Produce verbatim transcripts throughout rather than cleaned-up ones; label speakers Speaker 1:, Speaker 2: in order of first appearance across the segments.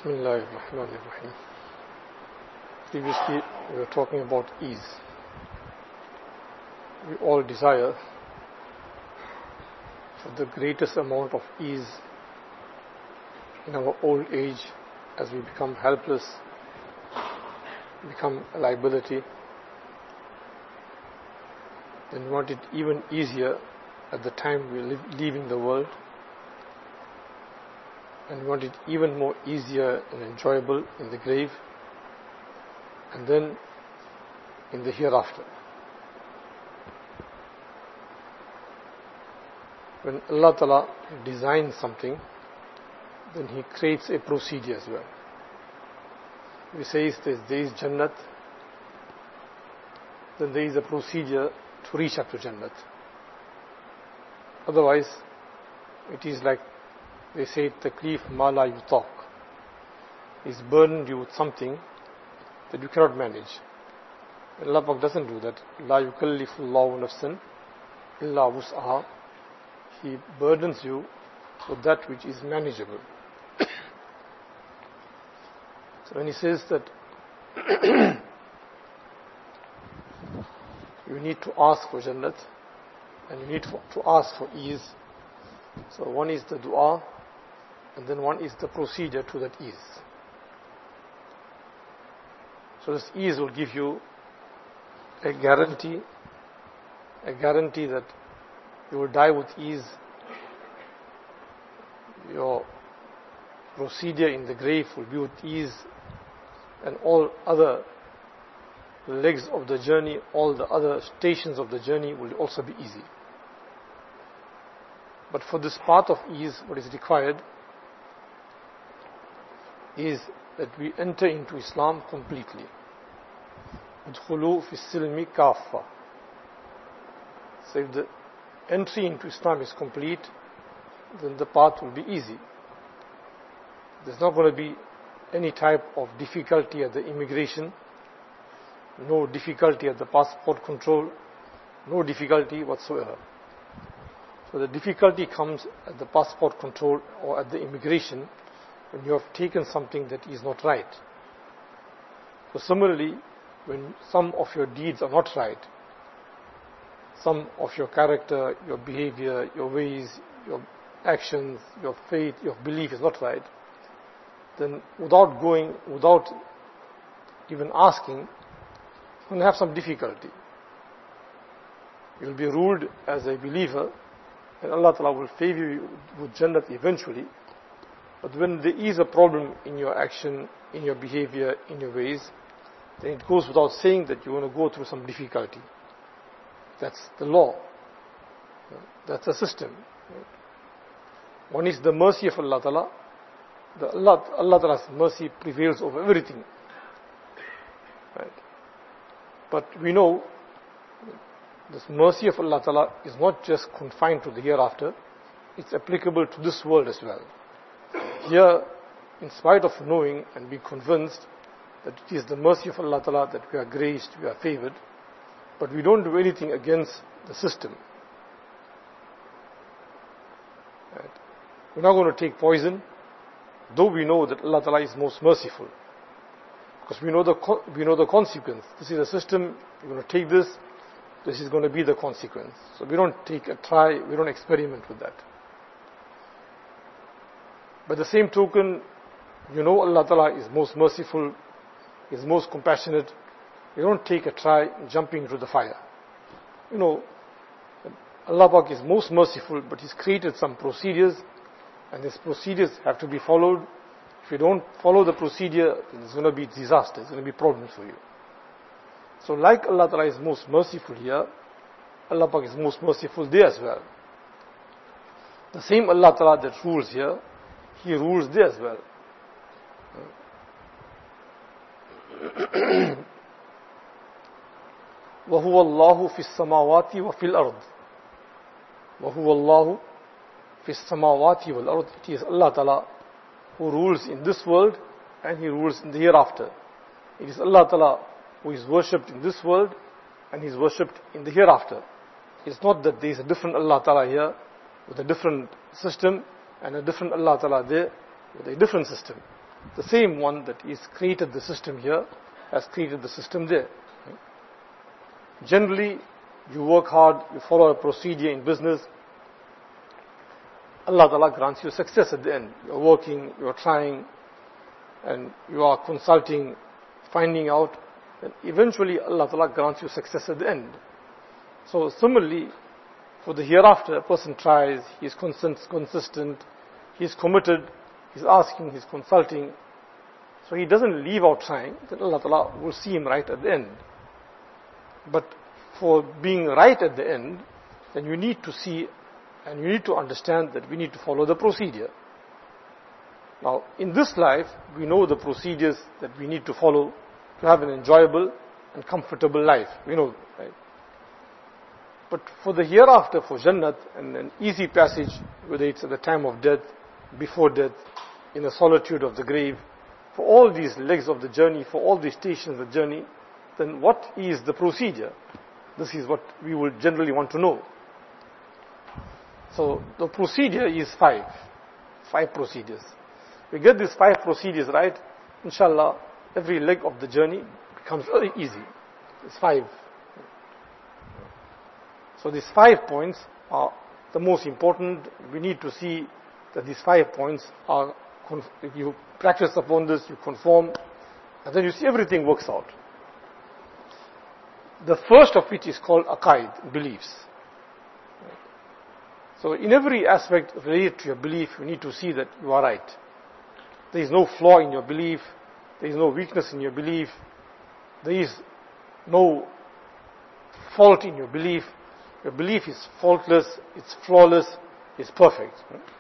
Speaker 1: Bismillahirrahmanirrahim. Previously, we were talking about ease. We all desire for the greatest amount of ease in our old age as we become helpless, become a liability. Then we want it even easier at the time we are leaving the world. And we want it even more easier and enjoyable in the grave, and then in the hereafter. When Allah Ta'ala designs something, then He creates a procedure as well. He says there is Jannat, then there is a procedure to reach up to Jannat. Otherwise, it is like they say, taklif ma la yutaq. He's burdened you with something that you cannot manage. Allah Pak doesn't do that. La yukallifu Allahu nafsan illa wus'aha. He burdens you with that which is manageable. So when He says that you need to ask for Jannat and you need to ask for ease. So one is the dua, and then one is the procedure to that ease. So this ease will give you a guarantee, a guarantee that you will die with ease. Your procedure in the grave will be with ease, and all other legs of the journey, all the other stations of the journey will also be easy. But for this path of ease, what is required is that we enter into Islam completely. Udkhulu fi silmi kaffa. So if the entry into Islam is complete, then the path will be easy. There's not going to be any type of difficulty at the immigration, no difficulty at the passport control, no difficulty whatsoever. So the difficulty comes at the passport control or at the immigration when you have taken something that is not right. So similarly, when some of your deeds are not right, some of your character, your behavior, your ways, your actions, your faith, your belief is not right, then without going, without even asking, you're going to have some difficulty. You'll be ruled as a believer, and Allah Ta'ala will favor you with Jannat eventually. But when there is a problem in your action, in your behavior, in your ways, then it goes without saying that you're going to go through some difficulty. That's the law. That's the system. One is the mercy of Allah Ta'ala. The Allah, Allah Ta'ala's mercy prevails over everything. Right? But we know this mercy of Allah Ta'ala is not just confined to the hereafter, it's applicable to this world as well. Here, in spite of knowing and being convinced that it is the mercy of Allah Ta'ala that we are graced, we are favored, but we don't do anything against the system. Right? We're not going to take poison, though we know that Allah Ta'ala is most merciful. Because we know the we know the consequence. This is a system, you're going to take this, this is going to be the consequence. So we don't take a try, we don't experiment with that. By the same token, you know Allah Ta'ala is most merciful, is most compassionate. You don't take a try jumping into the fire. You know, Allah Pak is most merciful, but He's created some procedures, and these procedures have to be followed. If you don't follow the procedure, then it's going to be disaster, it's going to be problems for you. So like Allah Ta'ala is most merciful here, Allah Pak is most merciful there as well. The same Allah Ta'ala that rules here, He rules there as well. وَهُوَ اللَّهُ فِي السَّمَاوَاتِ وَفِي الْأَرْضِ وَهُوَ اللَّهُ فِي السَّمَاوَاتِ وَالْأَرْضِ. It is Allah Ta'ala who rules in this world and He rules in the hereafter. It is Allah Ta'ala who is worshipped in this world and He is worshipped in the hereafter. It's not that there is a different Allah Ta'ala here with a different system and a different Allah Ta'ala there with a different system. the same one that is created the system here has created the system there. Generally, you work hard, you follow a procedure in business, Allah Ta'ala grants you success at the end. You're working, you're trying, and you are consulting, finding out, and eventually Allah Ta'ala grants you success at the end. So similarly, for the hereafter, a person tries, he's consistent, he's committed, he's asking, he's consulting, so he doesn't leave out trying, then Allah Ta'ala will see him right at the end. But for being right at the end, then you need to see and you need to understand that we need to follow the procedure. Now, in this life, we know the procedures that we need to follow to have an enjoyable and comfortable life. We know, right? But for the hereafter, for Jannat, and an easy passage, whether it's at the time of death, before death, in the solitude of the grave, for all these legs of the journey, for all these stations of the journey, then what is the procedure? This is what we will generally want to know. So the procedure is five. Five procedures. We get these five procedures right, inshallah, every leg of the journey becomes very easy. It's five. So these five points are the most important. We need to see that these five points are, if you practice upon this, you conform, and then you see everything works out. The first of which is called aqaid, beliefs. So in every aspect related to your belief, you need to see that you are right. There is no flaw in your belief. There is no weakness in your belief. There is no fault in your belief. Your belief is faultless, it's flawless, it's perfect.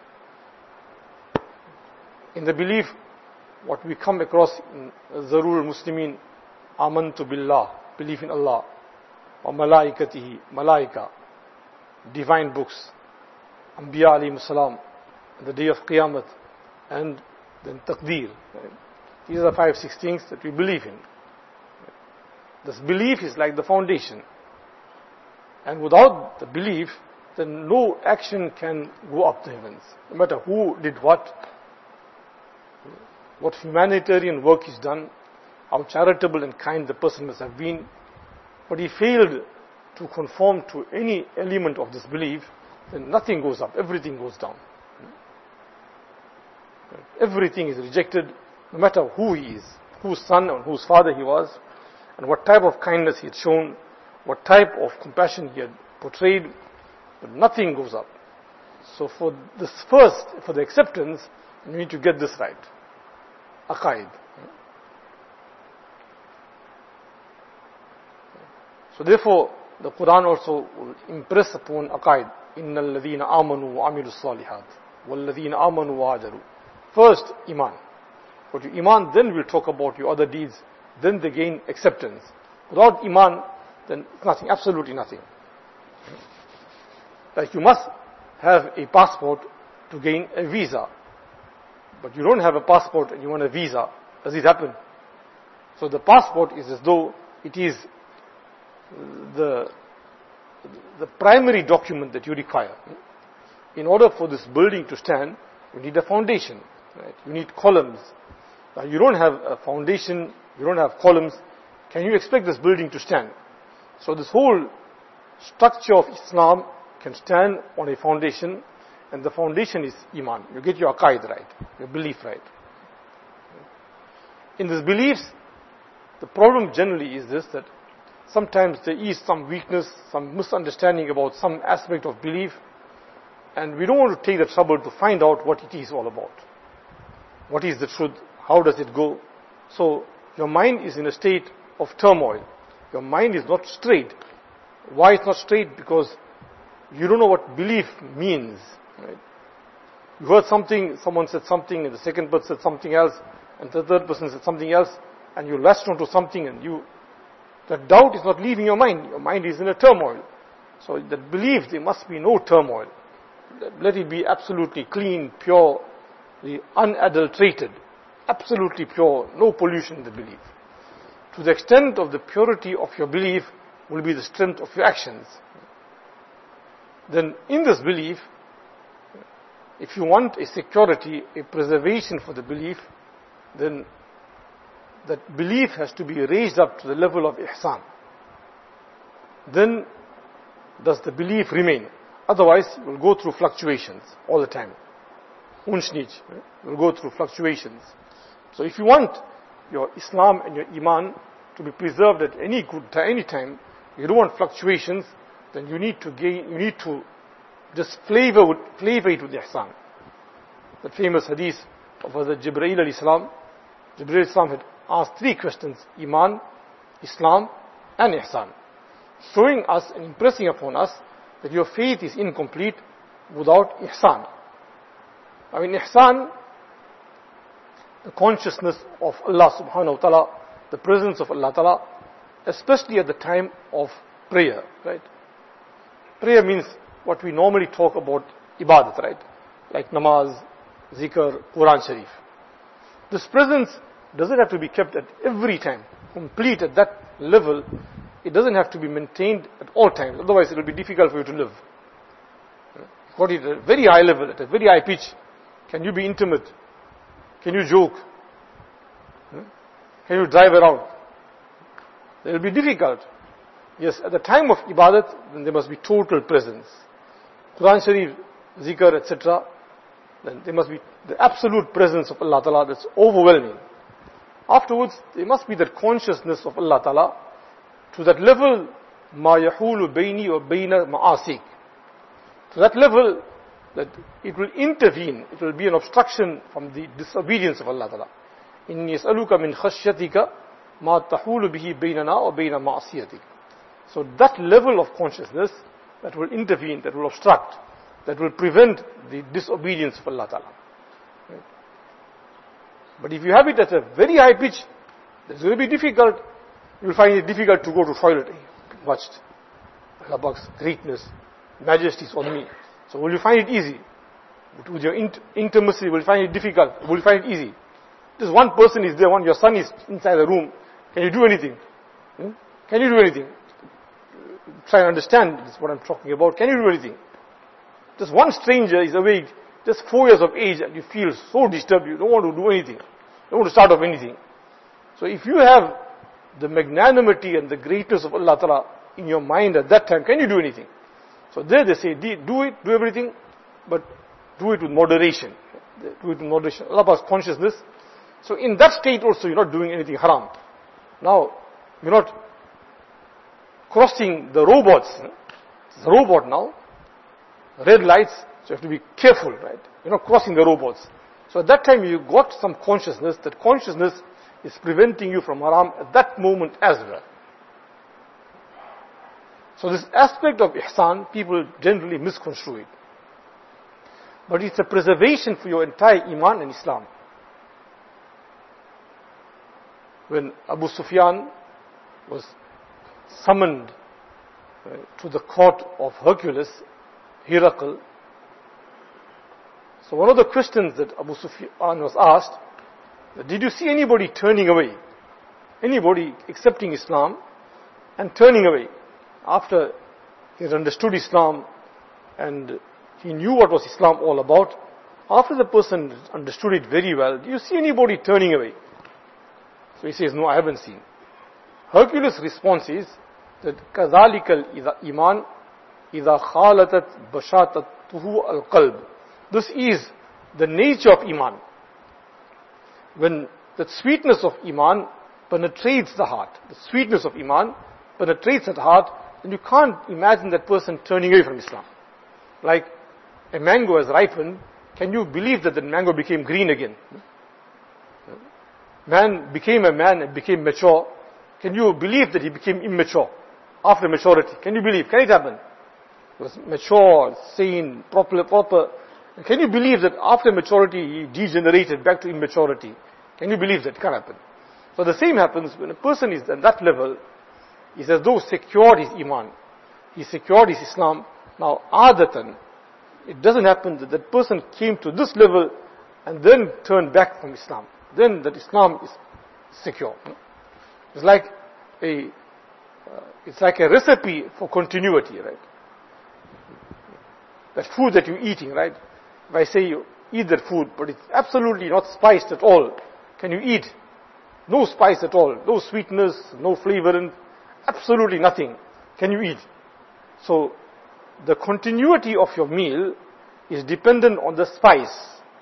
Speaker 1: In the belief, what we come across in Zarur Muslimin, Amantu Billah, belief in Allah, wa malaikatihi, malaika, divine books, Anbiya alayhim salam, the day of Qiyamah, and then Taqdeer. These are the five, six things that we believe in. This belief is like the foundation. And without the belief, then no action can go up the heavens. No matter who did what, what humanitarian work is done, how charitable and kind the person must have been, but he failed to conform to any element of this belief, then nothing goes up, everything goes down. Everything is rejected, no matter who he is, whose son or whose father he was, and what type of kindness he had shown, what type of compassion he had portrayed, but nothing goes up. So for this first, for the acceptance, you need to get this right. Aqaid. So therefore, the Quran also will impress upon aqaid. إِنَّ الَّذِينَ آمَنُوا وَعَمِلُوا الصَّالِحَاتِ وَالَّذِينَ آمَنُوا وَعَجَرُوا. First, Iman. But your Iman, then we'll talk about your other deeds. Then they gain acceptance. Without Iman, then nothing, absolutely nothing. Like you must have a passport to gain a visa. But you don't have a passport and you want a visa. Does it happen? So the passport is as though it is the, the primary document that you require. In order for this building to stand, you need a foundation. Right? You need columns. Now you don't have a foundation, you don't have columns. Can you expect this building to stand? So this whole structure of Islam can stand on a foundation, and the foundation is Iman. You get your aqaid right, your belief right. In these beliefs, the problem generally is this, that sometimes there is some weakness, some misunderstanding about some aspect of belief, and we don't want to take the trouble to find out what it is all about. What is the truth? How does it go? So your mind is in a state of turmoil. Your mind is not straight. Why it's not straight? Because you don't know what belief means. Right? You heard something, someone said something, and the second person said something else, and the third person said something else, and you latched onto something, and you, that doubt is not leaving your mind. Your mind is in a turmoil. So that belief, there must be no turmoil. Let it be absolutely clean, pure, unadulterated, absolutely pure, no pollution in the belief. To the extent of the purity of your belief will be the strength of your actions. Then in this belief, if you want a security, a preservation for the belief, then that belief has to be raised up to the level of ihsan. Then does the belief remain? Otherwise, you will go through fluctuations all the time. Unschnij, you will go through fluctuations. So if you want your Islam and your Iman to be preserved at any good time, any time, you don't want fluctuations, then you need to gain, you need to just flavor, with, flavor it with ihsan. That famous hadith of Hazrat Jibreel alayhi salam. Jibreel alayhi salam had asked three questions: Iman, Islam, and ihsan, showing us and impressing upon us that your faith is incomplete without ihsan. I mean, ihsan, the consciousness of Allah subhanahu wa ta'ala, the presence of Allah ta'ala, especially at the time of prayer, right? Prayer means what we normally talk about, ibadat, right? Like namaz, zikr, Quran Sharif. This presence doesn't have to be kept at every time, complete at that level. It doesn't have to be maintained at all times, otherwise it will be difficult for you to live. Got it at a very high level, at a very high pitch. Can you be intimate? Can you joke? Can you drive around? It will be difficult. Yes, at the time of ibadat, then there must be total presence. Quran Sharif, zikr, et cetera. Then there must be the absolute presence of Allah Ta'ala that's overwhelming. Afterwards, there must be that consciousness of Allah Ta'ala to that level, ma yahulu bayni wa bayna ma'asik. To that level, that it will intervene, it will be an obstruction from the disobedience of Allah Ta'ala. Inni yas'aluka min khashyatika ma tahulu bihi baynana wa bayna ma'asiyatik. So that level of consciousness that will intervene, that will obstruct, that will prevent the disobedience of Allah Ta'ala. Right? But if you have it at a very high pitch, it's going to be difficult. You will find it difficult to go to toilet. Watched. Allah Pak's greatness, majesty is on me. So will you find it easy? But with your int- intimacy, will you find it difficult? Will you find it easy? Just one person is there, one, your son is inside the room. Can you do anything? Hmm? Can you do anything? Try and understand this, what I'm talking about. Can you do anything? Just one stranger is awake, just four years of age, and you feel so disturbed, you don't want to do anything. You don't want to start off anything. So if you have the magnanimity and the greatness of Allah Ta'ala in your mind at that time, can you do anything? So there they say, do it, do everything, but do it with moderation. Do it with moderation. Allah Ta'ala's consciousness. So in that state also, you're not doing anything haram. Now, you're not crossing the robots. It's a robot now. Red lights, so you have to be careful, right? You're not crossing the robots. So at that time you got some consciousness. That consciousness is preventing you from haram at that moment as well. So this aspect of ihsan, people generally misconstrue it. But it's a preservation for your entire iman and Islam. When Abu Sufyan was summoned uh, to the court of Hercules, Herakl, so one of the questions that Abu Sufyan was asked, did you see anybody turning away? Anybody accepting Islam and turning away? After he had understood Islam and he knew what was Islam all about, after the person understood it very well, do you see anybody turning away? So he says, no, I haven't seen. Hercules' response is that كَذَلِكَ الْإِيمَانِ إِذَا خَالَتَتْ بَشَاتَتُهُ الْقَلْبِ. This is the nature of Iman. When the sweetness of Iman penetrates the heart, the sweetness of Iman penetrates that heart, then you can't imagine that person turning away from Islam. Like a mango has ripened, can you believe that the mango became green again? Man became a man and became mature. Can you believe that he became immature after maturity? Can you believe? Can it happen? He was mature, sane, proper, proper. Can you believe that after maturity he degenerated back to immaturity? Can you believe that? It can't happen. So the same happens when a person is at that level. He's as though secured his iman. He secured his Islam. Now, adatan, it doesn't happen that that person came to this level and then turned back from Islam. Then that Islam is secure. It's like a, uh, it's like a recipe for continuity, right? That food that you're eating, right? If I say you eat that food, but it's absolutely not spiced at all, Can you eat? No spice at all, no sweetness, no flavorant, absolutely nothing. Can you eat? So, the continuity of your meal is dependent on the spice.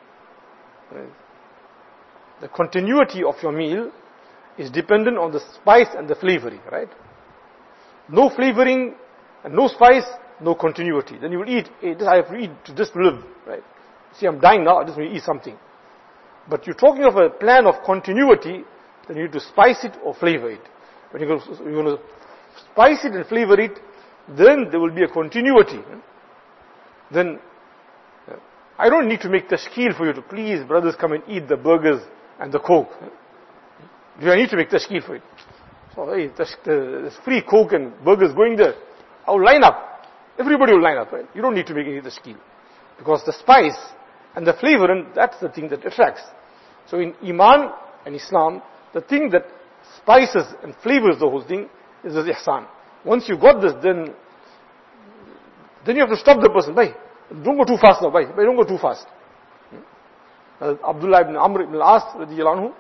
Speaker 1: The continuity of your meal is dependent on the spice and the flavoring, right? No flavoring and no spice, no continuity. Then you will eat, hey, this I have to eat to just live, right? See, I'm dying now, I just want to eat something. But you're talking of a plan of continuity, then you need to spice it or flavor it. When you're going to, you're going to spice it and flavor it, then there will be a continuity. Then, I don't need to make tashkeel for you to, please, brothers, come and eat the burgers and the coke. Do I need to make tashkeel for it? So, hey, there's free coke and burgers going there. I'll line up. Everybody will line up, right? You don't need to make any tashkeel. Because the spice and the flavor, that's the thing that attracts. So in Iman and Islam, the thing that spices and flavors the whole thing is the ihsan. Once you got this, then then you have to stop the person. Bhai, don't go too fast now. Bhai, bhai don't go too fast. Uh, Abdullah ibn Amr ibn al-As, radiyallahu anhu,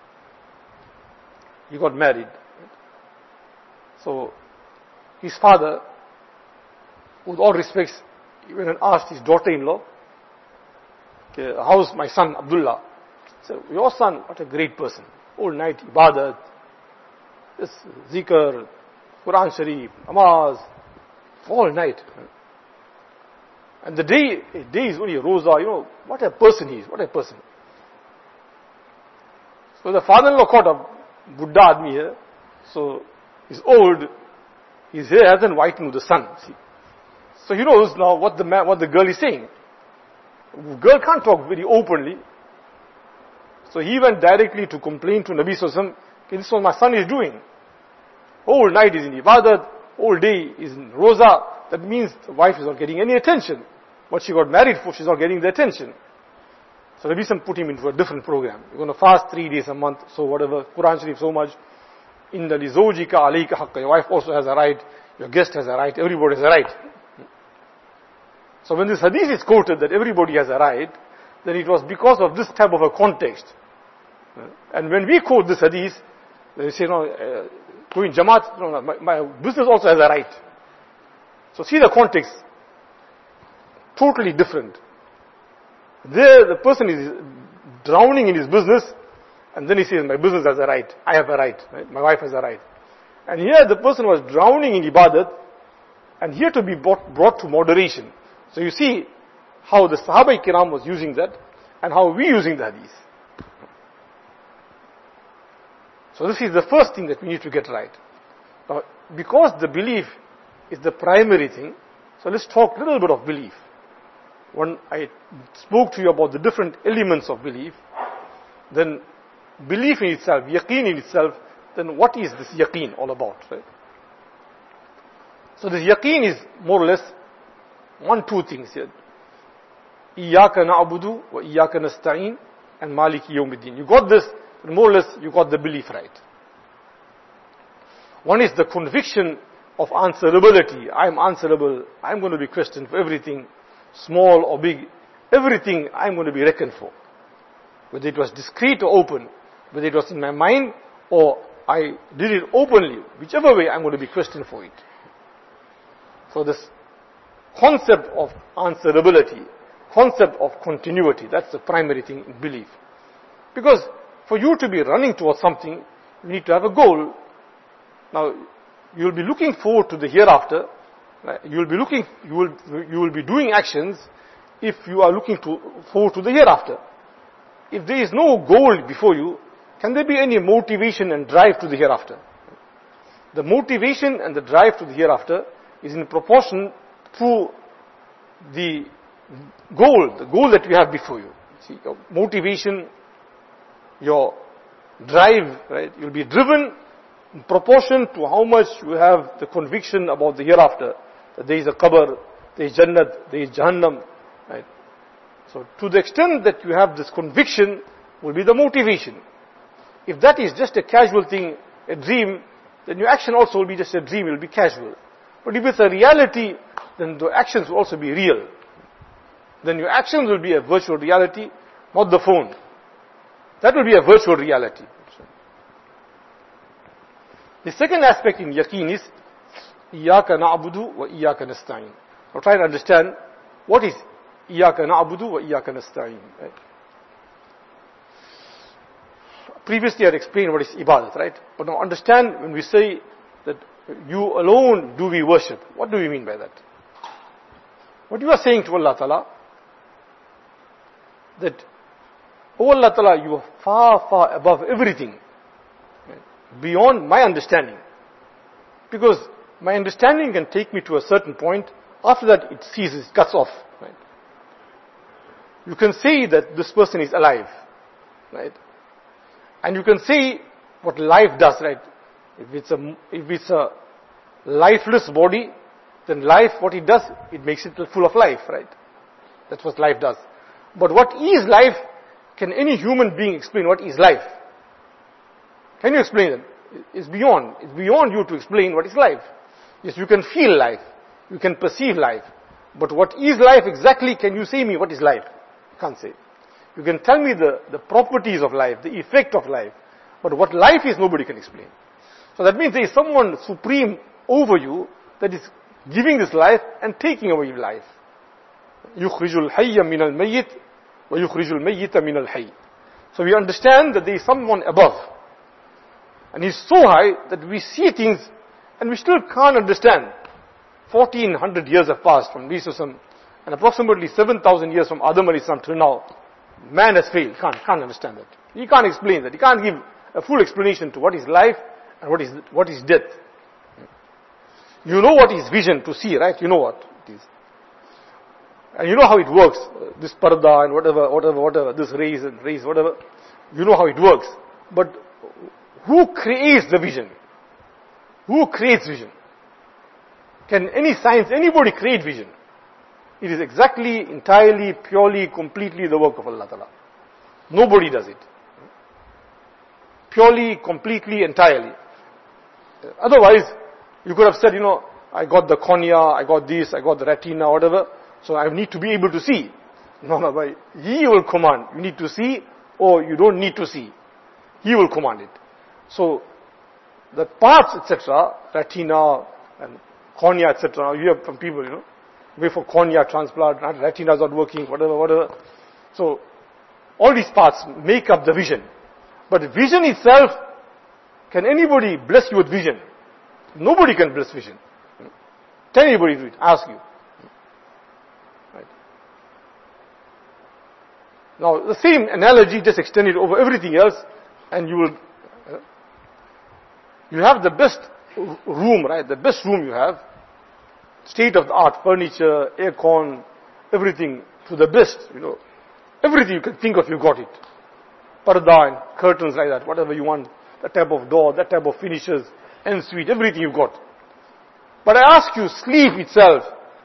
Speaker 1: he got married. So, his father, with all respects, he went and asked his daughter-in-law, okay, how's my son Abdullah? He said, your son, what a great person. All night, ibadat, this zikr, Quran Sharif, namaz, all night. And the day, a day is only a roza, you know, what a person he is, what a person. So the father-in-law caught up, Buddha admi here, so he's old, his hair hasn't whitened with the sun, see. So he knows now what the man, what the girl is saying. The girl can't talk very openly. So he went directly to complain to Nabi Sallallahu Alaihi Wasallam, this is what my son is doing. Whole night is in ibadat, whole day is in roza. That means the wife is not getting any attention. What she got married for, she's not getting the attention. So Nabi Sallallahu put him into a different program. You're going to fast three days a month, so whatever, Quran Sharif so much. Inna li zawjika alayka haqqa. Your wife also has a right, your guest has a right, everybody has a right. So when this hadith is quoted that everybody has a right, then it was because of this type of a context. And when we quote this hadith, they say, no, uh, doing Jamaat, no, no, my, my business also has a right. So see the context. Totally different. There the person is drowning in his business, and then he says, my business has a right. I have a right. right? My wife has a right. And here the person was drowning in ibadat, and here to be brought, brought to moderation. So you see how the Sahaba Kiram was using that, and how we using the hadith. So this is the first thing that we need to get right. Now, because the belief is the primary thing, so let's talk a little bit of belief. When I spoke to you about the different elements of belief, then belief in itself, yaqeen in itself, then what is this yaqeen all about, right? So this yaqeen is more or less one, two things here. Iyaka na'budu wa iyaka nasta'in and maliki yawmiddin. You got this, more or less you got the belief right. One is the conviction of answerability. I'm answerable. I'm going to be questioned for everything, small or big. Everything I'm going to be reckoned for. Whether it was discreet or open, whether it was in my mind or I did it openly, whichever way I'm going to be questioned for it. So this concept of answerability, concept of continuity, that's the primary thing in belief. Because for you to be running towards something, you need to have a goal. Now, you will be looking forward to the hereafter. You will be looking, you will, you will be doing actions if you are looking to, forward to the hereafter. If there is no goal before you, can there be any motivation and drive to the hereafter? The motivation and the drive to the hereafter is in proportion to the goal, the goal that you have before you. See, your motivation, your drive, right? You'll be driven in proportion to how much you have the conviction about the hereafter. That there is a qabr, there is Jannat, there is Jahannam, right? So to the extent that you have this conviction will be the motivation. If that is just a casual thing, a dream, then your action also will be just a dream, it will be casual. But if it's a reality, then the actions will also be real. Then your actions will be a virtual reality, not the phone. That will be a virtual reality. The second aspect in yaqeen is Iyaka na'budu wa iyaka nasta'in. Now try to understand what is Iyaka na'budu wa iyaka nasta'in. Right? Previously I had explained what is ibadat, right? But now understand when we say that you alone do we worship, what do we mean by that? What you are saying to Allah Ta'ala, that, oh Allah Ta'ala, you are far, far above everything, right? Beyond my understanding. Because my understanding can take me to a certain point, after that it ceases, it cuts off. Right? You can say that this person is alive, right? And you can say what life does, right? If it's a, if it's a lifeless body, then life, what it does, it makes it full of life, right? That's what life does. But what is life? Can any human being explain what is life? Can you explain it? It's beyond. It's beyond you to explain what is life. Yes, you can feel life. You can perceive life. But what is life exactly? Can you say me what is life? You can't say. You can tell me the, the properties of life, the effect of life. But what life is, nobody can explain. So that means there is someone supreme over you that is giving this life and taking away your life. يُخْرِجُ الْحَيَّ مِنَ الْمَيِّتِ وَيُخْرِجُ الْمَيِّتَ مِنَ الْحَيِّ. So we understand that there is someone above. And he's so high that we see things and we still can't understand. fourteen hundred years have passed from Isa and approximately seven thousand years from Adam alayhi salam till now. Man has failed. Can't, can't understand that. He can't explain that. He can't give a full explanation to what is life and what is, what is death. You know what is vision to see, right? You know what it is. And you know how it works. This parda and whatever, whatever, whatever, this rays and rays, whatever. You know how it works. But who creates the vision? Who creates vision? Can any science, anybody create vision? It is exactly, entirely, purely, completely the work of Allah Ta'ala. Nobody does it. Purely, completely, entirely. Otherwise, you could have said, you know, I got the cornea, I got this, I got the retina, whatever, so I need to be able to see. No, no, but He will command. You need to see, or you don't need to see. He will command it. So, the parts, et cetera, retina and cornea, et cetera, you hear from people, you know, wait for cornea transplant, retina is not working, whatever, whatever. So, all these parts make up the vision. But vision itself, can anybody bless you with vision? Nobody can bless vision. Can anybody do it? Ask you. Right. Now, the same analogy just extended over everything else, and you will, uh, you have the best room, right? The best room you have, state of the art, furniture, aircon, everything to the best, you know. Everything you can think of, you got it. Parda and curtains like that, whatever you want, that type of door, that type of finishes, en suite, everything you got. But I ask you, sleep itself,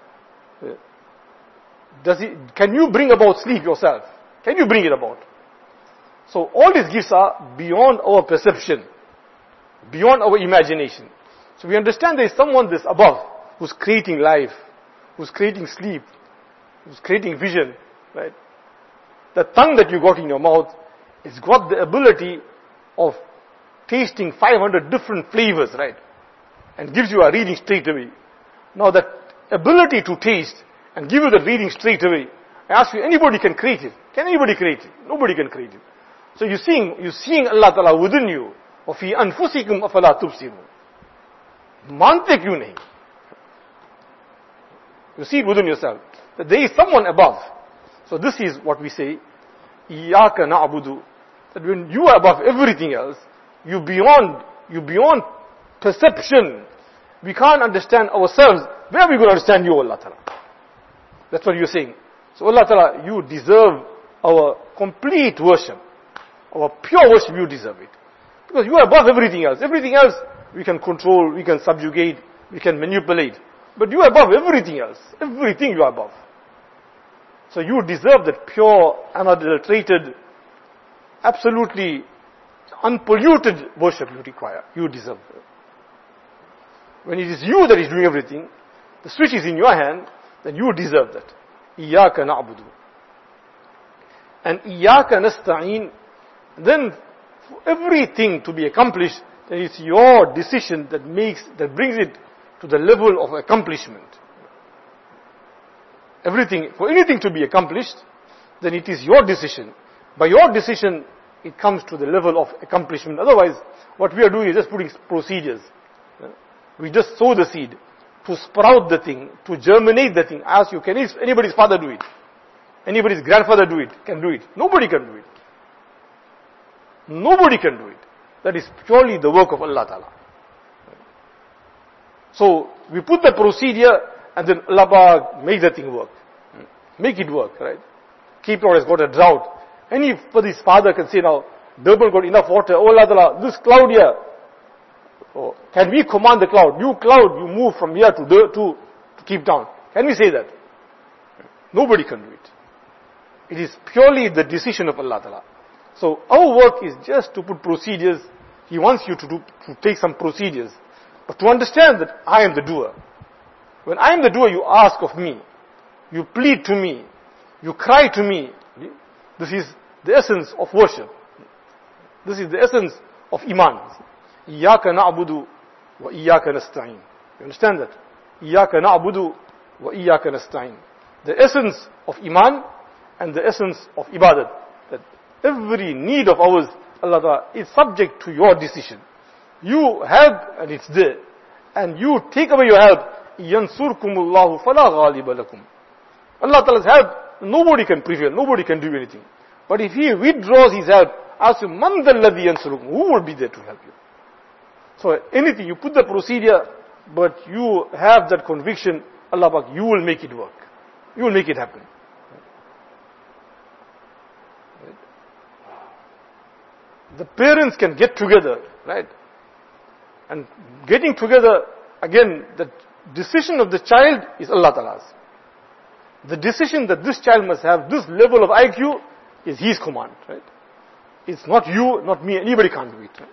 Speaker 1: does it, can you bring about sleep yourself? Can you bring it about? So all these gifts are beyond our perception, beyond our imagination. So we understand there is someone this above, who's creating life, who's creating sleep, who's creating vision, right? The tongue that you got in your mouth, it's got the ability of tasting five hundred different flavors, right? And gives you a reading straight away. Now that ability to taste and give you the reading straight away, I ask you, anybody can create it? Can anybody create it? Nobody can create it. So you're seeing, you're seeing Allah Ta'ala within you. وَفِي أَنفُسِكُمْ أَفَلَا تُبْصِرُونَ. Mante kyun nahi? You see it within yourself. That there is someone above. So this is what we say, إِيَّاكَ نَعْبُدُ. That when you are above everything else, you beyond, you beyond perception. We can't understand ourselves. Where are we going to understand you, Allah Ta'ala? That's what you're saying. So Allah Ta'ala, you deserve our complete worship. Our pure worship, you deserve it. Because you are above everything else. Everything else we can control, we can subjugate, we can manipulate. But you are above everything else. Everything you are above. So you deserve that pure, unadulterated, absolutely unpolluted worship you require. You deserve it. When it is you that is doing everything, the switch is in your hand, then you deserve that. إِيَّاكَ نَعْبُدُ. And إِيَّاكَ نَسْتَعِينَ Then, for everything to be accomplished, then it's your decision that makes, that brings it to the level of accomplishment. Everything, for anything to be accomplished, then it is your decision. By your decision, it comes to the level of accomplishment. Otherwise, what we are doing is just putting procedures. We just sow the seed to sprout the thing, to germinate the thing. I ask you, can anybody's father do it? Anybody's grandfather do it? Can do it? Nobody can do it. Nobody can do it. That is purely the work of Allah Ta'ala. So, we put the procedure and then Allah make the thing work. Make it work, right? Cape Town has got a drought. Anybody's father can say now, Durban got enough water. Oh Allah Ta'ala, this cloud here. Oh, can we command the cloud? You cloud, you move from here to, to, to Cape Town. Can we say that? Nobody can do it. It is purely the decision of Allah Ta'ala. So our work is just to put procedures. He wants you to do, to take some procedures. But to understand that I am the doer. When I am the doer, you ask of me. You plead to me. You cry to me. This is the essence of worship. This is the essence of Iman. Iyaka na'budu wa iyaka nasta'in. You understand that? Iyaka na'budu wa iyaka nasta'in. The essence of Iman and the essence of Ibadat. That every need of ours, Allah Ta'ala, is subject to your decision. You help and it's there. And you take away your help. Yansurkumullahu fala ghaliba lakum. Allah Ta'ala's help, nobody can prevail, nobody can do anything. But if He withdraws His help, ask Him, Man dhalladhi yansurukum? Who will be there to help you? So anything, you put the procedure, but you have that conviction, Allah Pak, you will make it work. You will make it happen. The parents can get together, right? And getting together, again, the decision of the child is Allah Ta'ala's. The decision that this child must have, this level of I Q, is His command, right? It's not you, not me, anybody can't do it. Right?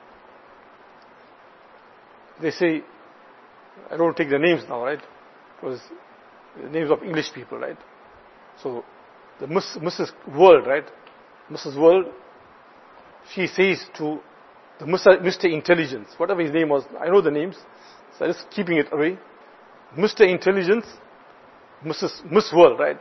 Speaker 1: They say, I don't take the names now, right? Because the names of English people, right? So, the Missus World, right? Missus World, she says to the Mister Intelligence, whatever his name was, I know the names, so I'm just keeping it away. Mister Intelligence, Missus Miss World, right?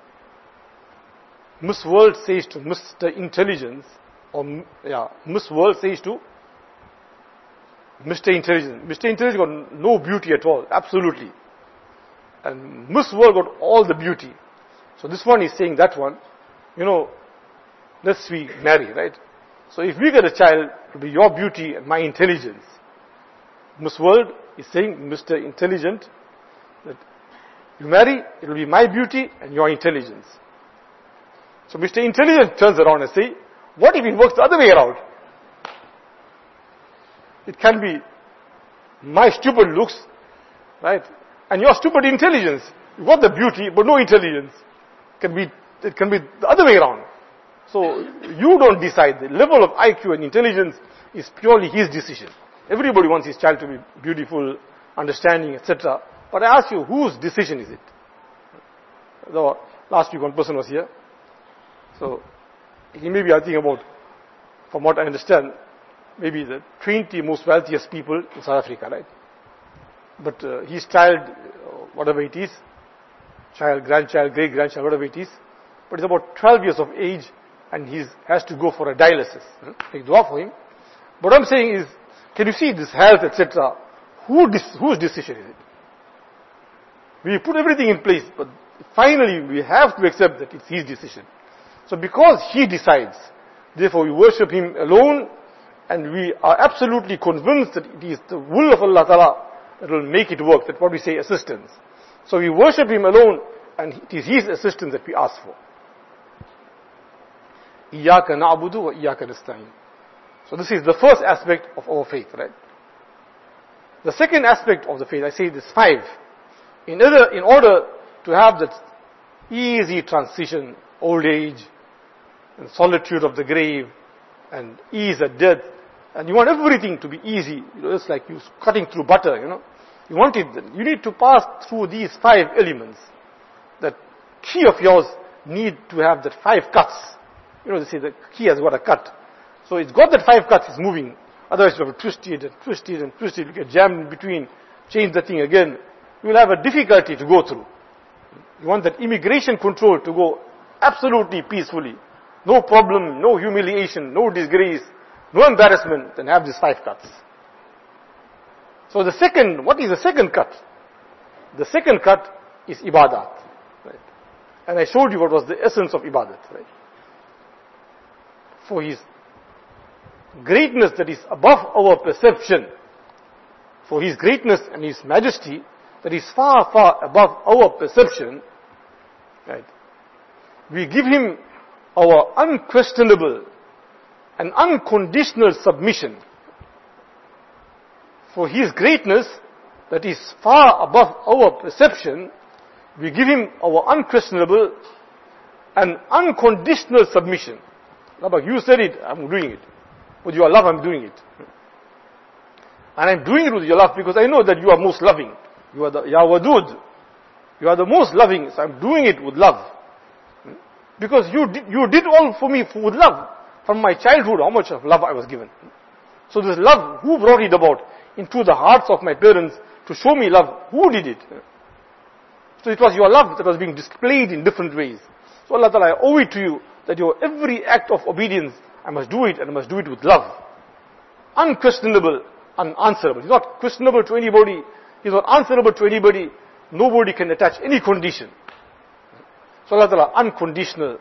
Speaker 1: Miss World says to Mister Intelligence, or yeah, Miss World says to Mister Intelligence. Mister Intelligence got no beauty at all, absolutely. And Miss World got all the beauty. So this one is saying that one, you know, let's we marry, right? So if we get a child, it will be your beauty and my intelligence. Miss World is saying, Mister Intelligent, that you marry, it will be my beauty and your intelligence. So Mister Intelligent turns around and say, what if it works the other way around? It can be my stupid looks, right? And your stupid intelligence. You got the beauty, but no intelligence. It can be, it can be the other way around. So you don't decide. The level of I Q and intelligence is purely his decision. Everybody wants his child to be beautiful, understanding, et cetera. But I ask you, whose decision is it? The last week one person was here. So he may be, I think, about, from what I understand, maybe the twenty most wealthiest people in South Africa, right? But uh, his child, whatever it is, child, grandchild, great-grandchild, whatever it is, but he's about twelve years of age and he has to go for a dialysis. Hmm? Take dua for him. But what I'm saying is, can you see this health, et cetera? Who whose decision is it? We put everything in place, but finally we have to accept that it's his decision. So because he decides, therefore we worship him alone, and we are absolutely convinced that it is the will of Allah Ta'ala that will make it work. That's what we say, assistance. So we worship him alone, and it is his assistance that we ask for. Iyaka na'budu wa iyaka nasta'in. So this is the first aspect of our faith, right? The second aspect of the faith, I say this five. In order, in order to have that easy transition, old age, and solitude of the grave, and ease at death, and you want everything to be easy, you know, it's like you cutting through butter, you know. You want it, you need to pass through these five elements. That key of yours need to have that five cuts. You know, they say the key has got a cut. So it's got that five cuts, it's moving. Otherwise you have to twist it and twist it and twist it, you get jammed in between, change the thing again. You will have a difficulty to go through. You want that immigration control to go absolutely peacefully. No problem, no humiliation, no disgrace, no embarrassment, then have these five cuts. So the second, what is the second cut? The second cut is ibadat. Right? And I showed you what was the essence of ibadat. Right? For his greatness that is above our perception, for his greatness and his majesty that is far, far above our perception, right? We give him our unquestionable and unconditional submission. For his greatness that is far above our perception, we give him our unquestionable and unconditional submission. Labak, you said it, I'm doing it. With your love, I'm doing it. And I'm doing it with your love because I know that you are most loving. You are the Ya Wadud. You are the most loving, so I'm doing it with love. Because you did, you did all for me with love. From my childhood, how much of love I was given. So this love, who brought it about into the hearts of my parents to show me love? Who did it? So it was your love that was being displayed in different ways. So Allah Ta'ala, I owe it to you that your every act of obedience, I must do it and I must do it with love. Unquestionable, unanswerable. He's not questionable to anybody. He's not answerable to anybody. Nobody can attach any condition. So Allah Ta'ala, unconditional,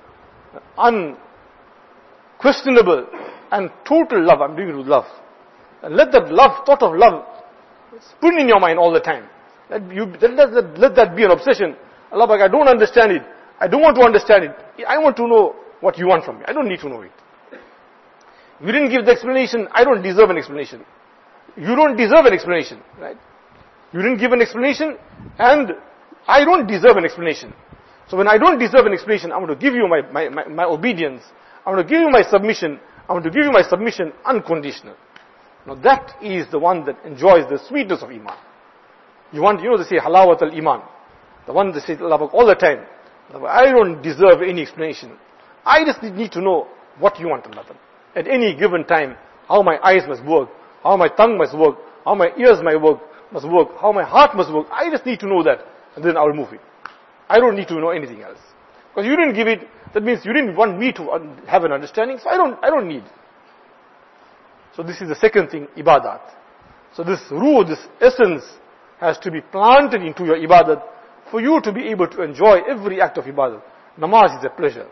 Speaker 1: unquestionable, and total love. I'm doing it with love. And let that love, thought of love, spin in your mind all the time. Let, you, let, let, let that be an obsession. Allah, I don't understand it. I don't want to understand it. I want to know what you want from me. I don't need to know it. You didn't give the explanation. I don't deserve an explanation. You don't deserve an explanation, right? You didn't give an explanation, and I don't deserve an explanation. So when I don't deserve an explanation, I'm going to give you my, my, my, my obedience. I'm going to give you my submission. I'm going to give you my submission unconditional. Now that is the one that enjoys the sweetness of Iman. You want, you know, they say halawat al-Iman. The one that says Allah all the time. I don't deserve any explanation. I just need to know what you want, Allah. At any given time, how my eyes must work, how my tongue must work, how my ears must work, must work, how my heart must work. I just need to know that, and then I will move it. I don't need to know anything else. Because you didn't give it, that means you didn't want me to have an understanding, so I don't, I don't need. So this is the second thing, ibadat. So this ruh, this essence, has to be planted into your ibadat for you to be able to enjoy every act of ibadat. Namaz is a pleasure.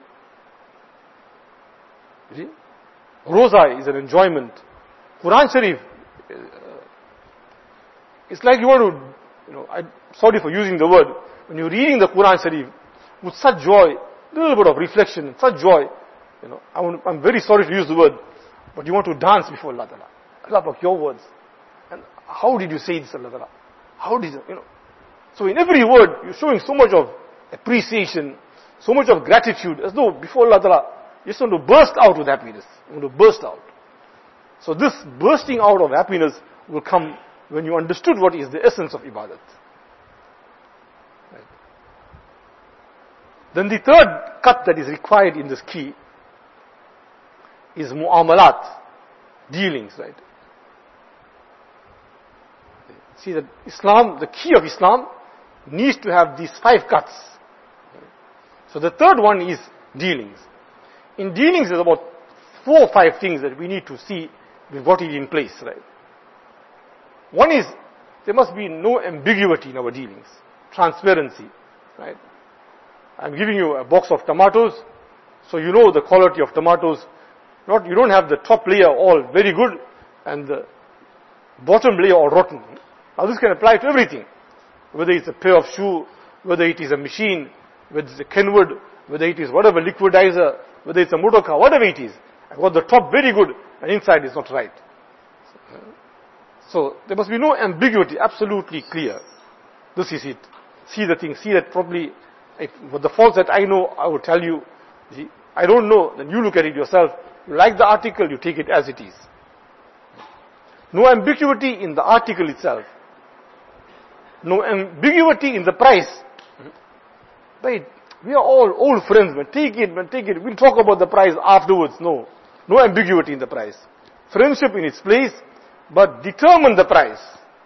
Speaker 1: You see? Roza is an enjoyment. Quran Sharif, uh, it's like you want to, you know, I'm sorry for using the word, when you're reading the Quran Sharif with such joy, a little bit of reflection, such joy, you know, I want, I'm very sorry to use the word, but you want to dance before Allah Ta'ala. Allah, of your words. And how did you say this, Allah Ta'ala? How did you, you know? So in every word, you're showing so much of appreciation, so much of gratitude, as though before Allah Ta'ala, you just want to burst out with happiness. You want to burst out. So this bursting out of happiness will come when you understood what is the essence of ibadat. Right. Then the third cut that is required in this key is mu'amalat, dealings, right? See that Islam, the key of Islam, needs to have these five cuts. So the third one is dealings. In dealings, there's about four or five things that we need to see we've got it in place, right? One is, there must be no ambiguity in our dealings. Transparency, right? I'm giving you a box of tomatoes, so you know the quality of tomatoes. Not, you don't have the top layer all very good, and the bottom layer all rotten. Now this can apply to everything. Whether it's a pair of shoe, whether it is a machine, whether it's a Kenwood, whether it is whatever liquidizer, whether it's a motor car, whatever it is. I've got the top very good, and inside is not right. So there must be no ambiguity, absolutely clear. This is it. See the thing, see that properly. If, with the faults that I know, I will tell you. See, I don't know, then you look at it yourself. You like the article, you take it as it is. No ambiguity in the article itself. No ambiguity in the price. Right? We are all old friends, man. Take it, man. Take it. We'll talk about the price afterwards. No. No ambiguity in the price. Friendship in its place, but determine the price.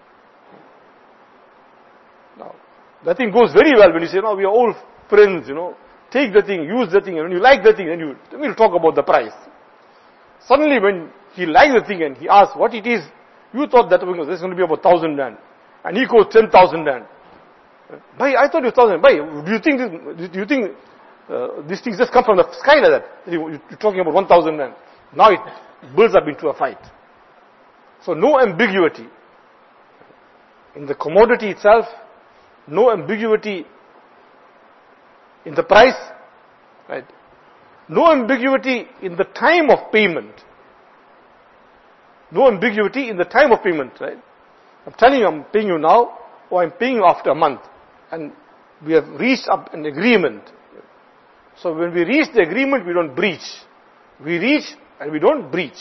Speaker 1: Now, that thing goes very well when you say, no, we are all friends, you know. Take the thing, use the thing, and when you like the thing, then you, then we'll talk about the price. Suddenly when he liked the thing and he asked what it is, you thought that was going to be about thousand rand. And he goes ten thousand rand. Bhai, I thought it was thousand. Bhai, do you think this, do you think uh, these things just come from the sky like that? You're talking about one thousand rand. Now it builds up into a fight. So no ambiguity. In the commodity itself, no ambiguity in the price, right? No ambiguity in the time of payment. No ambiguity in the time of payment, right? I'm telling you, I'm paying you now, or I'm paying you after a month. And we have reached up an agreement. So when we reach the agreement, we don't breach. We reach and we don't breach.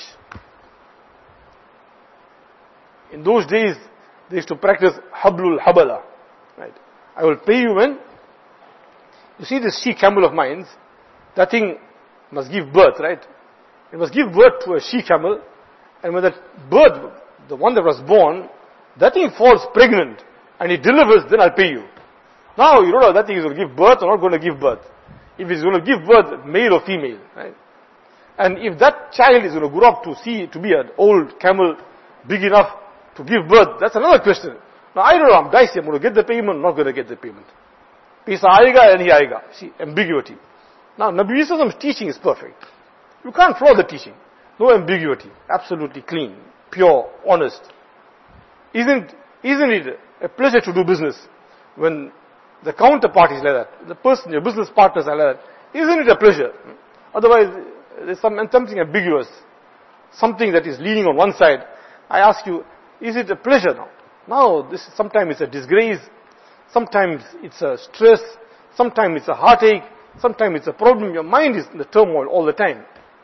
Speaker 1: In those days, they used to practice hablul habala, right? I will pay you when, you see this she camel of mine, that thing must give birth, right? It must give birth to a she camel, and when that bird, the one that was born, that thing falls pregnant, and it delivers, then I'll pay you. Now, you don't know that thing is going to give birth or not going to give birth. If it's going to give birth, male or female, right? And if that child is going to grow up to see, to be an old camel, big enough to give birth, that's another question. Now, I don't know, I'm dicey, I'm going to get the payment, not going to get the payment. Pisa aayega and he aayega. See, ambiguity. Now, Nabi Sallam's teaching is perfect. You can't flaw the teaching. No ambiguity. Absolutely clean, pure, honest. Isn't, isn't it a pleasure to do business when the counterpart is like that? The person, your business partners are like that. Isn't it a pleasure? Otherwise, there's some, something ambiguous. Something that is leaning on one side. I ask you, is it a pleasure now? Now, this sometimes it's a disgrace. Sometimes it's a stress. Sometimes it's a heartache. Sometimes it's a problem. Your mind is in the turmoil all the time.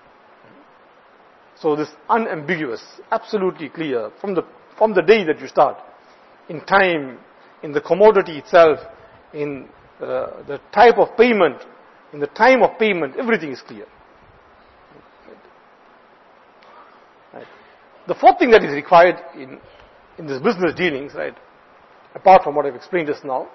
Speaker 1: So this unambiguous, absolutely clear, from the, from the day that you start, in time, in the commodity itself, in uh, the type of payment, in the time of payment, everything is clear. Right. The fourth thing that is required in, in this business dealings, right, apart from what I've explained just now,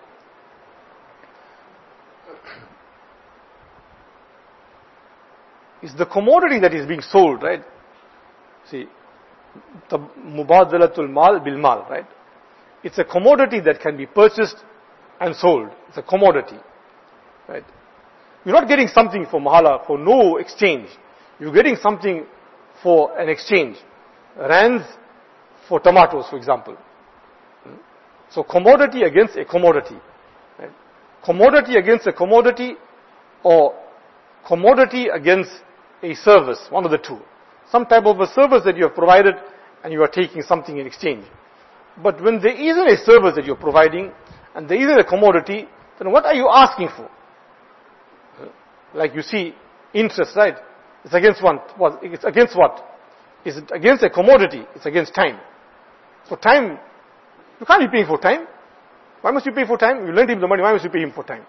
Speaker 1: is the commodity that is being sold, right? See, the mubadalatul mal bil mal, right? It's a commodity that can be purchased and sold. It's a commodity, right? You're not getting something for mahala, for no exchange. You're getting something for an exchange. Rands for tomatoes, for example. So commodity against a commodity. Right? Commodity against a commodity, or commodity against a service, one of the two. Some type of a service that you have provided and you are taking something in exchange. But when there isn't a service that you're providing and there isn't a commodity, then what are you asking for? Like you see, interest, right? It's against what? It's against what? Is it against a commodity? It's against time. So time, you can't be paying for time. Why must you pay for time? You lend him the money, why must you pay him for time?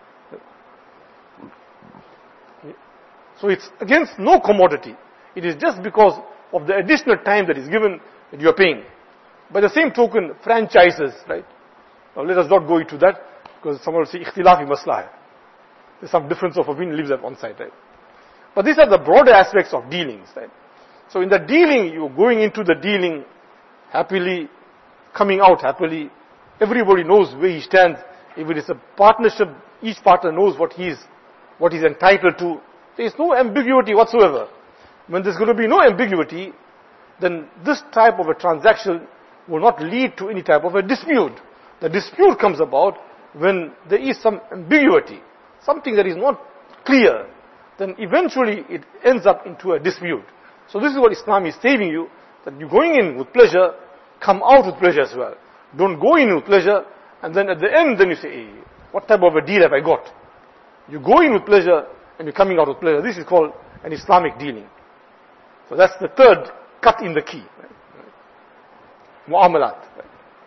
Speaker 1: So it's against no commodity. It is just because of the additional time that is given that you are paying. By the same token, franchises, right? Now let us not go into that, because someone will say, ikhtilafi maslah. There's some difference of opinion lives at one side, right? But these are the broader aspects of dealings, right? So in the dealing, you're going into the dealing happily, coming out happily. Everybody knows where he stands. If it is a partnership, each partner knows what he is, what he's entitled to. There is no ambiguity whatsoever. When there's going to be no ambiguity, then this type of a transaction will not lead to any type of a dispute. The dispute comes about when there is some ambiguity, something that is not clear. Then eventually it ends up into a dispute. So this is what Islam is saving you, that you're going in with pleasure, come out with pleasure as well. Don't go in with pleasure, and then at the end, then you say, hey, what type of a deal have I got? You go in with pleasure, and you're coming out with pleasure. This is called an Islamic dealing. So that's the third cut in the key. Right? Mu'amalat. Right?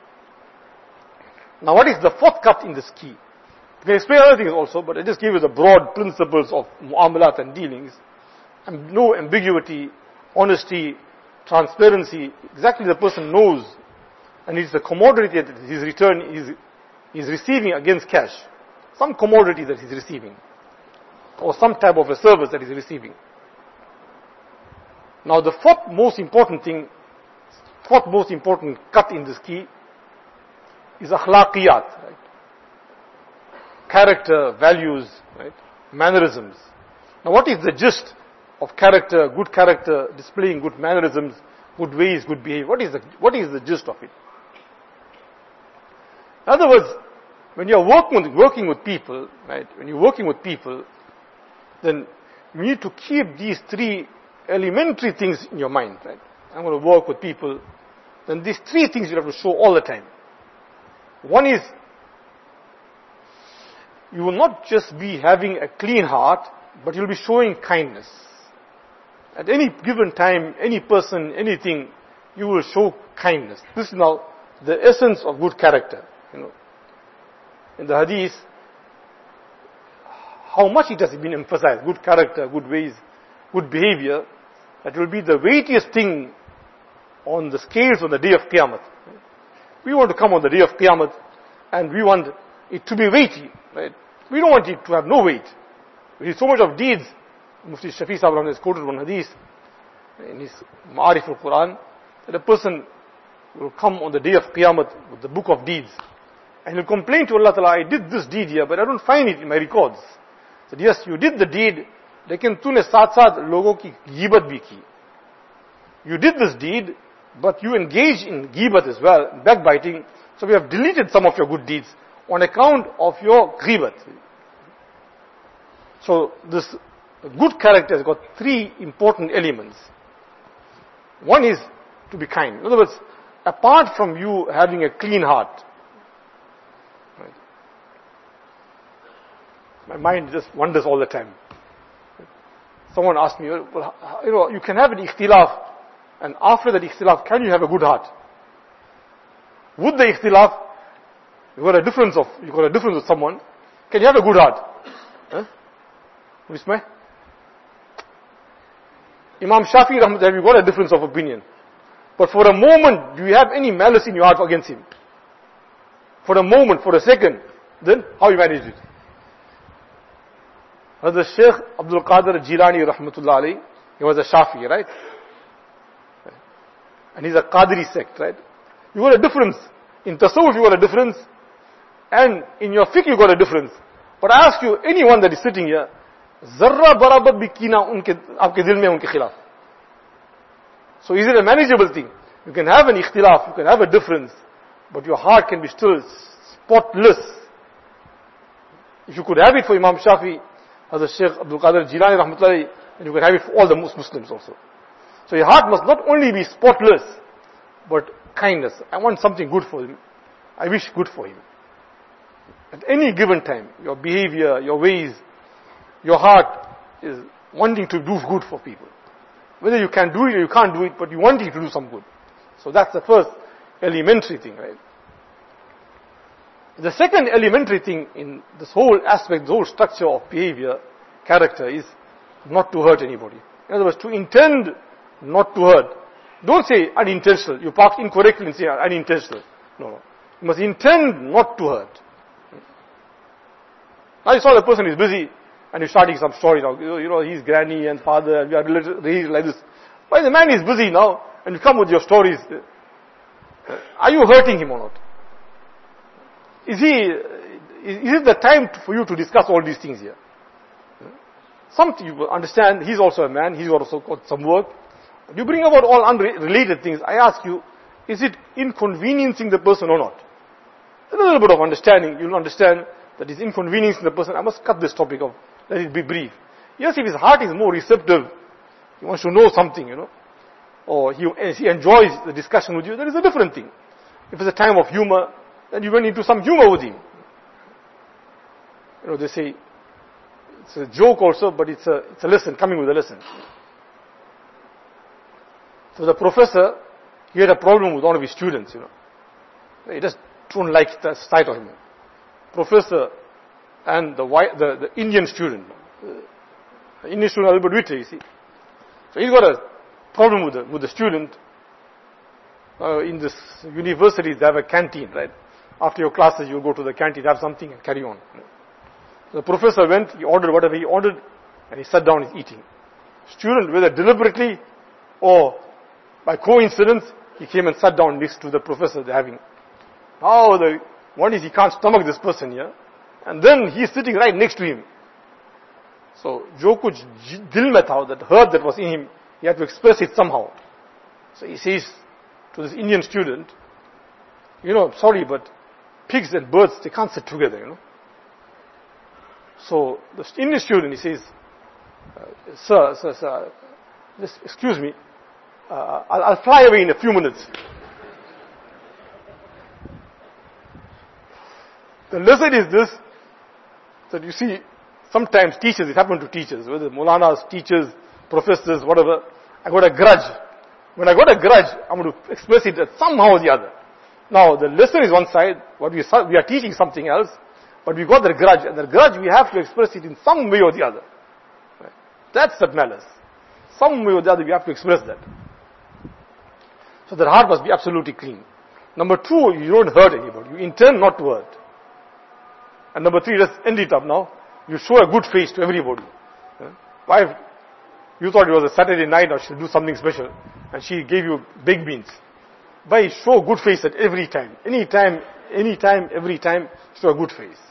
Speaker 1: Now what is the fourth cut in this key? You can explain other things also, but I just gave you the broad principles of mu'amalat and dealings. and no ambiguity, honesty, transparency. Exactly the person knows, and it's the commodity that his return is, is receiving against cash. Some commodity that he's receiving, or some type of a service that he's receiving. Now the fourth most important thing, fourth most important cut in this key is akhlaqiyat, right? Character, values, right? Mannerisms. Now what is the gist of character, good character, displaying good mannerisms, good ways, good behavior? What is the, what is the gist of it? In other words, when you're working with, working with people, right? When you're working with people, then you need to keep these three elementary things in your mind, right? I'm going to work with people. Then these three things you have to show all the time. One is, you will not just be having a clean heart, but you'll be showing kindness. At any given time, any person, anything, you will show kindness. This is now the essence of good character. You know, in the hadith, how much it has been emphasized, good character, good ways, good behavior, that will be the weightiest thing on the scales on the day of Qiyamah. We want to come on the day of Qiyamah, and we want it to be weighty, right? We don't want it to have no weight. We need so much of deeds. Mufti Shafi Sahib has quoted one hadith in his Ma'arif al-Quran, that a person will come on the day of Qiyamah with the book of deeds, and he'll complain to Allah Ta'ala, I did this deed here, but I don't find it in my records. He said, yes, you did the deed, lekin tune saath saath logo ki ghibat bhi ki. You did this deed, but you engaged in ghibat as well, backbiting, so we have deleted some of your good deeds on account of your ghibat. So this good character has got three important elements. One is to be kind. In other words, apart from you having a clean heart, right? My mind just wanders all the time. Someone asked me, well, you know, you can have an ikhtilaf, and after that ikhtilaf, can you have a good heart? Would the ikhtilaf, you got a difference of, you got a difference with someone, can you have a good heart? Huh? Ismail? Imam Shafi, have you got a difference of opinion? But for a moment, do you have any malice in your heart against him? For a moment, for a second, then how you manage it? Hazrat Sheikh Abdul Qadir Jilani Rahmatullah alayhi, he was a Shafi, right? And he's a Qadiri sect, right? You got a difference. In Tasawwuf you got a difference, and in your fiqh you got a difference. But I ask you, anyone that is sitting here, zarra barabat bhi kina unke, aapke dil mein unke khilaf. So is it a manageable thing? You can have an ikhtilaf, you can have a difference, but your heart can be still spotless. If you could have it for Imam Shafi, as a Sheikh Abdul Qadir Jilani Rahmatullahi, and you can have it for all the Muslims also. So your heart must not only be spotless, but kindness. I want something good for him. I wish good for him. At any given time, your behavior, your ways, your heart is wanting to do good for people. Whether you can do it or you can't do it, but you wanting to do some good. So that's the first elementary thing, right? The second elementary thing in this whole aspect, the whole structure of behavior, character, is not to hurt anybody. In other words, to intend not to hurt. Don't say unintentional. You parked incorrectly and say unintentional. No, no. You must intend not to hurt. Now you saw the person is busy and you're starting some story now. You know, his granny and father, and we are related, raised like this. Why the man is busy now and you come with your stories? Are you hurting him or not? Is he, is it the time for you to discuss all these things here? Something you understand, he's also a man, he's also got some work. You bring about all unrelated things. I ask you, is it inconveniencing the person or not? A little bit of understanding, you'll understand that it's inconveniencing the person. I must cut this topic off, let it be brief. Yes, if his heart is more receptive, he wants to know something, you know, or he, he enjoys the discussion with you, that is a different thing. If it's a time of humor, then you went into some humor with him. You know, they say, it's a joke also, but it's a, it's a lesson, coming with a lesson. So the professor, he had a problem with one of his students, you know. He just don't like the sight of him. Professor and the white, the, the Indian student. The Indian student a little bit bitter, you see. So he's got a problem with the, with the student. Uh, in this university, they have a canteen, right? After your classes, you go to the canteen, have something and carry on. So the professor went, he ordered whatever he ordered, and he sat down, he's eating. Student, whether deliberately or by coincidence, he came and sat down next to the professor they're having. Now the one is he can't stomach this person here, and then he's sitting right next to him. So jo kuch dil mein tha, that hurt that was in him, he had to express it somehow. So he says to this Indian student, you know, sorry, but pigs and birds, they can't sit together, you know. So the Indian student, he says, uh, sir, sir, sir, just excuse me, uh, I'll, I'll fly away in a few minutes. The lesson is this, that you see, sometimes teachers, it happens to teachers, whether Maulanas, teachers, professors, whatever, I got a grudge. When I got a grudge, I'm going to express it somehow or the other. Now, the lesson is one side, what we, we are teaching something else, but we got the grudge, and the grudge we have to express it in some way or the other. Right? That's the malice. Some way or the other we have to express that. So the heart must be absolutely clean. Number two, you don't hurt anybody. You intend not to hurt. And number three, let's end it up now. You show a good face to everybody. Wife, you thought it was a Saturday night or she'll do something special, and she gave you baked beans. By show good face at every time. Any time, any time, every time, show a good face.